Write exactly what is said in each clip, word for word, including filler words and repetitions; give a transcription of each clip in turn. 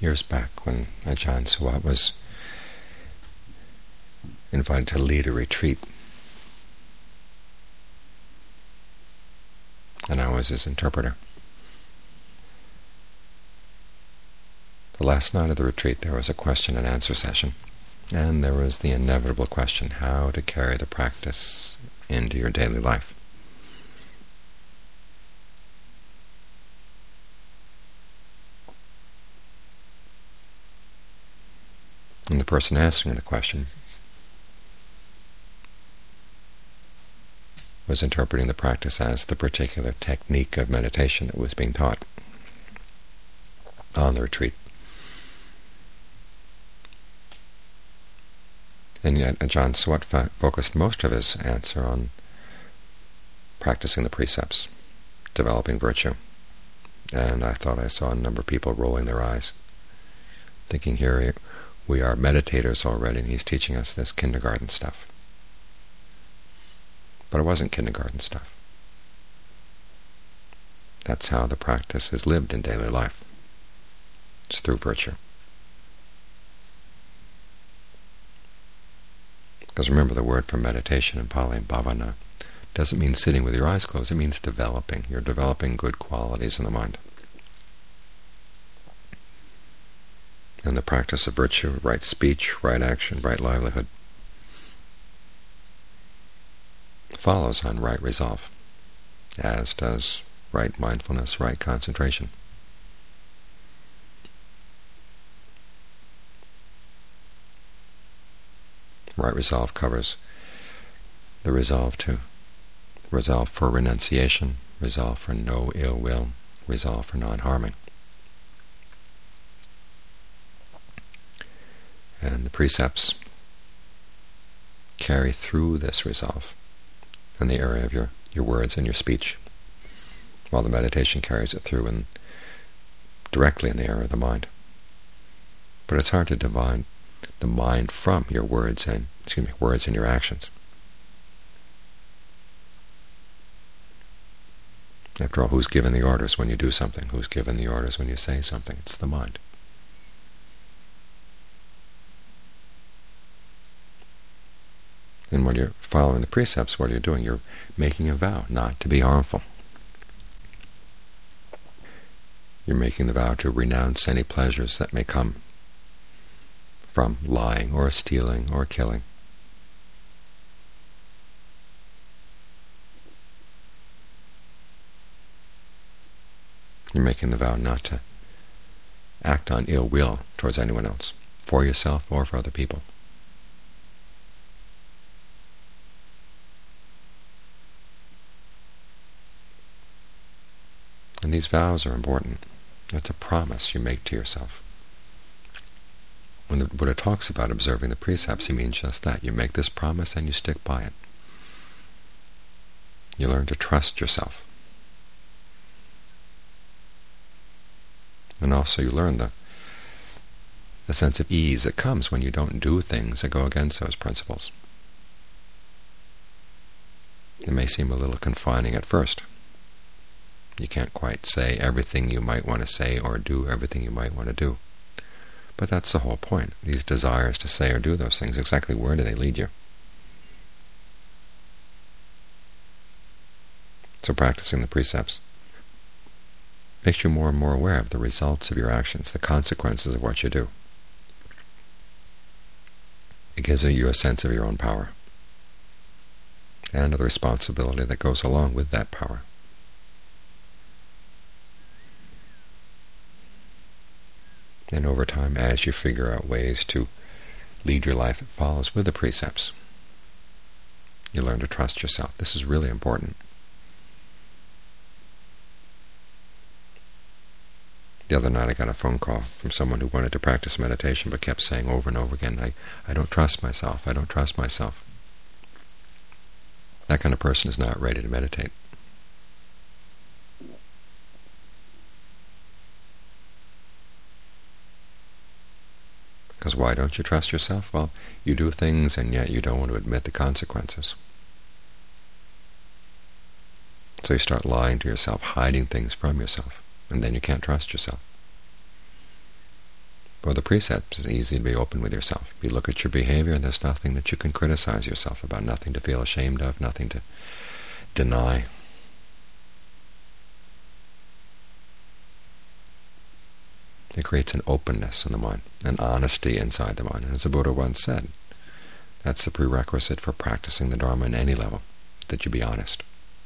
years back when Ajahn Suwat was invited to lead a retreat, and I was his interpreter. The last night of the retreat there was a question and answer session, and there was the inevitable question, how to carry the practice into your daily life. And the person asking the question was interpreting the practice as the particular technique of meditation that was being taught on the retreat. And yet Ajahn Suwat focused most of his answer on practicing the precepts, developing virtue. And I thought I saw a number of people rolling their eyes, thinking, here we are meditators already, and he's teaching us this kindergarten stuff. But it wasn't kindergarten stuff. That's how the practice is lived in daily life. It's through virtue. Because remember, the word for meditation in Pali, bhavana, doesn't mean sitting with your eyes closed. It means developing. You're developing good qualities in the mind. And the practice of virtue, right speech, right action, right livelihood, follows on right resolve, as does right mindfulness, right concentration. Right resolve covers the resolve to resolve for renunciation, resolve for no ill will, resolve for non-harming. And the precepts carry through this resolve in the area of your, your words and your speech, while the meditation carries it through and directly in the area of the mind. But it's hard to divide the mind from your words and excuse me, words and your actions. After all, who's given the orders when you do something? Who's given the orders when you say something? It's the mind. And when you're following the precepts, what are you doing? You're making a vow not to be harmful. You're making the vow to renounce any pleasures that may come from lying or stealing or killing. You're making the vow not to act on ill will towards anyone else, for yourself or for other people. And these vows are important. It's a promise you make to yourself. When the Buddha talks about observing the precepts, he means just that. You make this promise and you stick by it. You learn to trust yourself. And also you learn the, the sense of ease that comes when you don't do things that go against those principles. It may seem a little confining at first. You can't quite say everything you might want to say or do everything you might want to do. But that's the whole point. These desires to say or do those things, exactly where do they lead you? So practicing the precepts makes you more and more aware of the results of your actions, the consequences of what you do. It gives you a sense of your own power and of the responsibility that goes along with that power. And over time, as you figure out ways to lead your life, it follows with the precepts. You learn to trust yourself. This is really important. The other night I got a phone call from someone who wanted to practice meditation but kept saying over and over again, I, I don't trust myself, I don't trust myself. That kind of person is not ready to meditate. Because why don't you trust yourself? Well, you do things and yet you don't want to admit the consequences. So you start lying to yourself, hiding things from yourself, and then you can't trust yourself. For the precepts, it's easy to be open with yourself. You look at your behavior, and there's nothing that you can criticize yourself about, nothing to feel ashamed of, nothing to deny. It creates an openness in the mind, an honesty inside the mind. And as the Buddha once said, that's the prerequisite for practicing the Dharma in any level, that you be honest.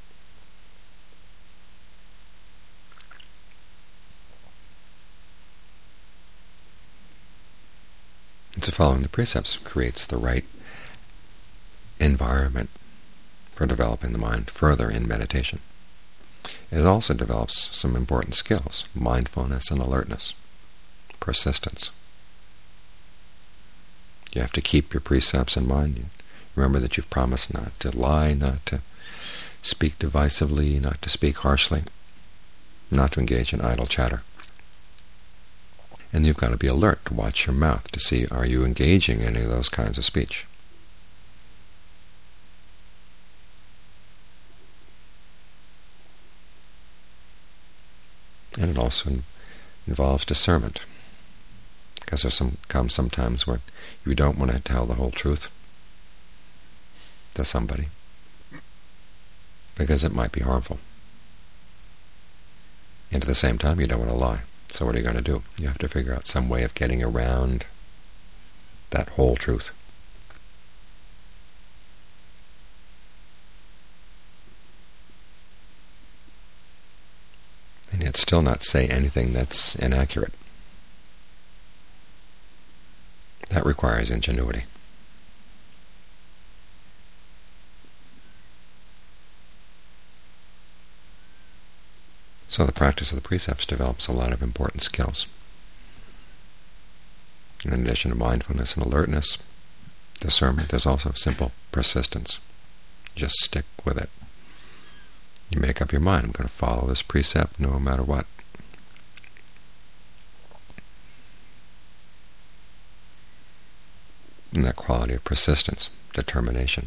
And so following the precepts creates the right environment for developing the mind further in meditation. It also develops some important skills: mindfulness and alertness, persistence. You have to keep your precepts in mind. You remember that you've promised not to lie, not to speak divisively, not to speak harshly, not to engage in idle chatter. And you've got to be alert to watch your mouth to see, are you engaging in any of those kinds of speech? And it also involves discernment, because there some, comes some times where you don't want to tell the whole truth to somebody, because it might be harmful. And at the same time, you don't want to lie. So what are you going to do? You have to figure out some way of getting around that whole truth. And yet still not say anything that's inaccurate. That requires ingenuity. So the practice of the precepts develops a lot of important skills. In addition to mindfulness and alertness, discernment, there's also simple persistence. Just stick with it. You make up your mind, I'm going to follow this precept no matter what. And that quality of persistence, determination.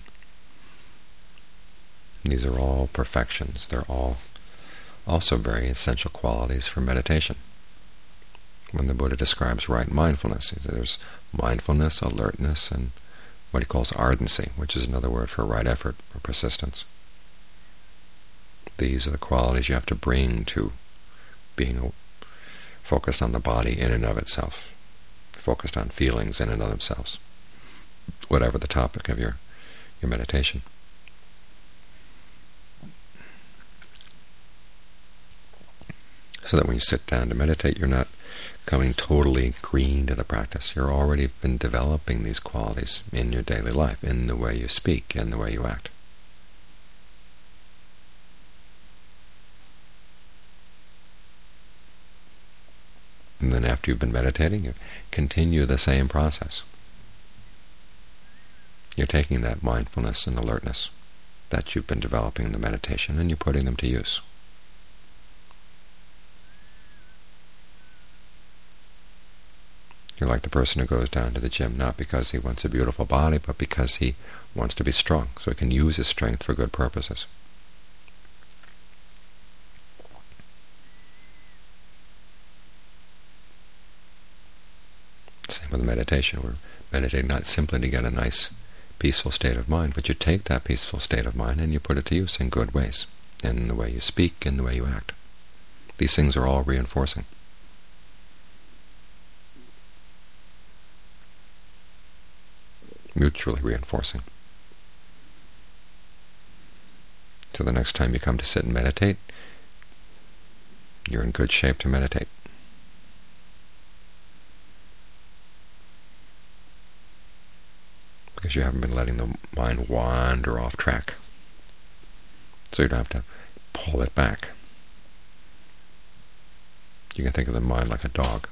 These are all perfections. They're all also very essential qualities for meditation. When the Buddha describes right mindfulness, he says there's mindfulness, alertness, and what he calls ardency, which is another word for right effort or persistence. These are the qualities you have to bring to being focused on the body in and of itself, focused on feelings in and of themselves, whatever the topic of your, your meditation. So that when you sit down to meditate, you're not coming totally green to the practice. You're already been developing these qualities in your daily life, in the way you speak, in the way you act. And then after you've been meditating, you continue the same process. You're taking that mindfulness and alertness that you've been developing in the meditation, and you're putting them to use. You're like the person who goes down to the gym not because he wants a beautiful body, but because he wants to be strong, so he can use his strength for good purposes. Same with meditation. We're meditating not simply to get a nice, peaceful state of mind, but you take that peaceful state of mind and you put it to use in good ways, in the way you speak, in the way you act. These things are all reinforcing. Mutually reinforcing. So the next time you come to sit and meditate, you're in good shape to meditate. Because you haven't been letting the mind wander off track. So you don't have to pull it back. You can think of the mind like a dog.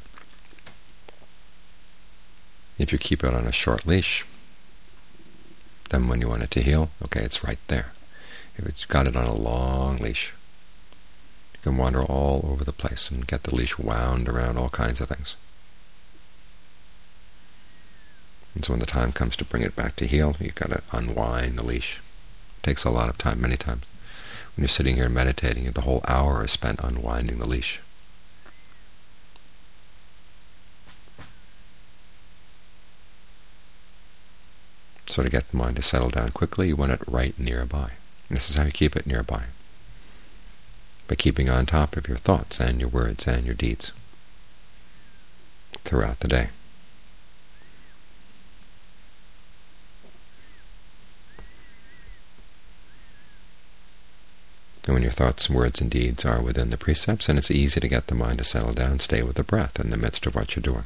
If you keep it on a short leash, then when you want it to heel, okay, it's right there. If it's got it on a long leash, you can wander all over the place and get the leash wound around all kinds of things. And so when the time comes to bring it back to heel, you've got to unwind the leash. It takes a lot of time, many times. When you're sitting here meditating, the whole hour is spent unwinding the leash. So to get the mind to settle down quickly, you want it right nearby. This is how you keep it nearby, by keeping on top of your thoughts and your words and your deeds throughout the day. And when your thoughts, words, and deeds are within the precepts, then it's easy to get the mind to settle down and stay with the breath in the midst of what you're doing.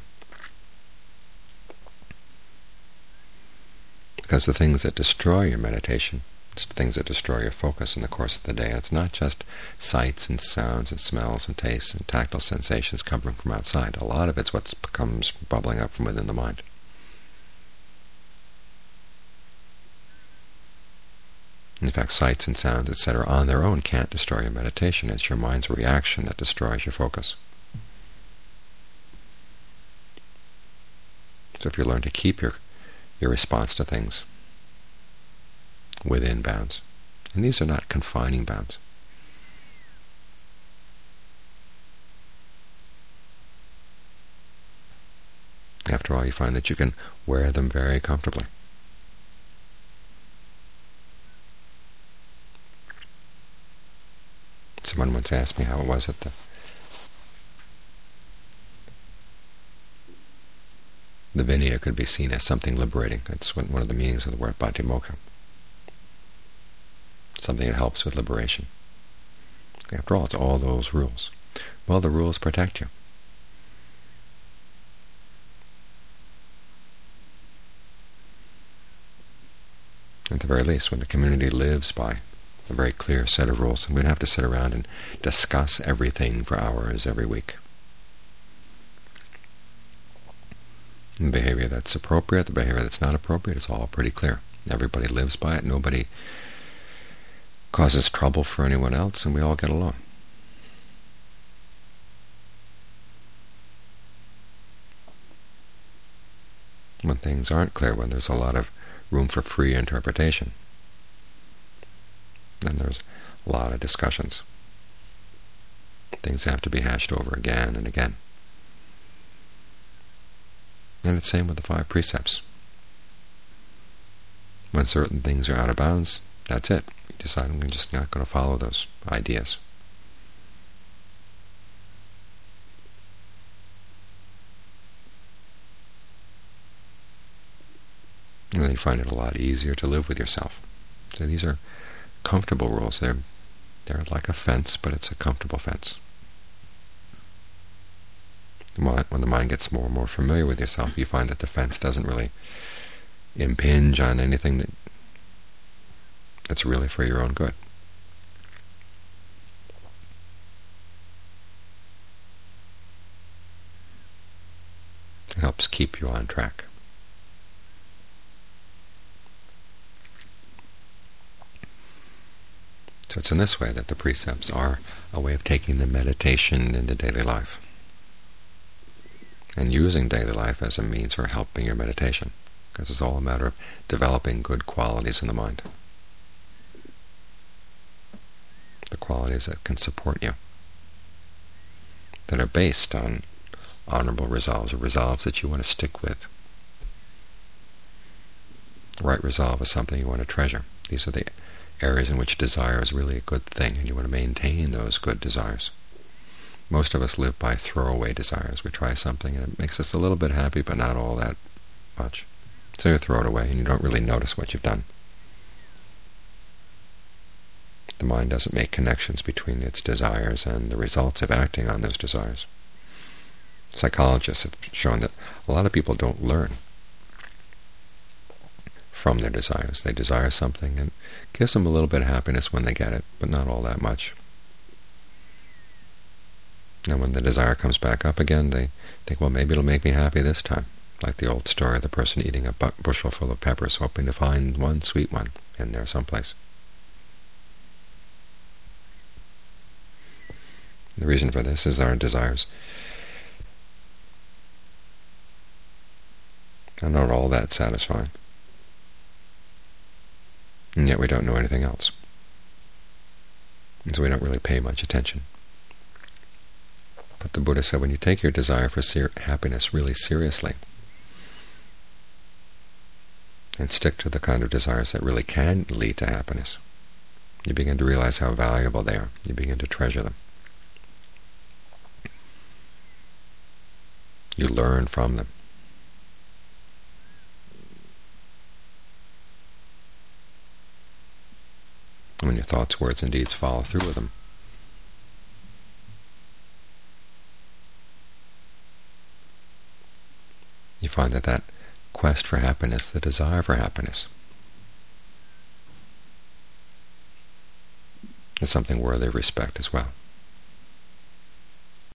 Because the things that destroy your meditation, it's the things that destroy your focus in the course of the day. It's not just sights and sounds and smells and tastes and tactile sensations coming from outside. A lot of it's what comes bubbling up from within the mind. In fact, sights and sounds, et cetera, on their own can't destroy your meditation. It's your mind's reaction that destroys your focus. So if you learn to keep your your response to things within bounds, and these are not confining bounds, after all, you find that you can wear them very comfortably. Someone once asked me how it was that the the Vinaya could be seen as something liberating. That's one of the meanings of the word Bhatimokkha. Something that helps with liberation. After all, it's all those rules. Well, the rules protect you. At the very least, when the community lives by a very clear set of rules, and we don't have to sit around and discuss everything for hours every week. The behavior that's appropriate, the behavior that's not appropriate, is all pretty clear. Everybody lives by it. Nobody causes trouble for anyone else, and we all get along. When things aren't clear, when there's a lot of room for free interpretation, then there's a lot of discussions. Things have to be hashed over again and again. And it's the same with the five precepts. When certain things are out of bounds, that's it. You decide, I'm just not going to follow those ideas. And then you find it a lot easier to live with yourself. So these are comfortable rules. They're, they're like a fence, but it's a comfortable fence. When the mind gets more and more familiar with yourself, you find that the fence doesn't really impinge on anything that that's really for your own good. It helps keep you on track. So it's in this way that the precepts are a way of taking the meditation into daily life, and using daily life as a means for helping your meditation, because it's all a matter of developing good qualities in the mind, the qualities that can support you, that are based on honorable resolves, or resolves that you want to stick with. Right resolve is something you want to treasure. These are the areas in which desire is really a good thing, and you want to maintain those good desires. Most of us live by throwaway desires. We try something and it makes us a little bit happy, but not all that much. So you throw it away and you don't really notice what you've done. The mind doesn't make connections between its desires and the results of acting on those desires. Psychologists have shown that a lot of people don't learn from their desires. They desire something and it gives them a little bit of happiness when they get it, but not all that much. And when the desire comes back up again, they think, well, maybe it'll make me happy this time. Like the old story of the person eating a bushel full of peppers, hoping to find one sweet one in there someplace. The reason for this is our desires are not all that satisfying. And yet we don't know anything else. And so we don't really pay much attention. But the Buddha said, when you take your desire for ser happiness really seriously, and stick to the kind of desires that really can lead to happiness, you begin to realize how valuable they are. You begin to treasure them. You learn from them. When your thoughts, words, and deeds follow through with them, you find that that quest for happiness, the desire for happiness, is something worthy of respect as well.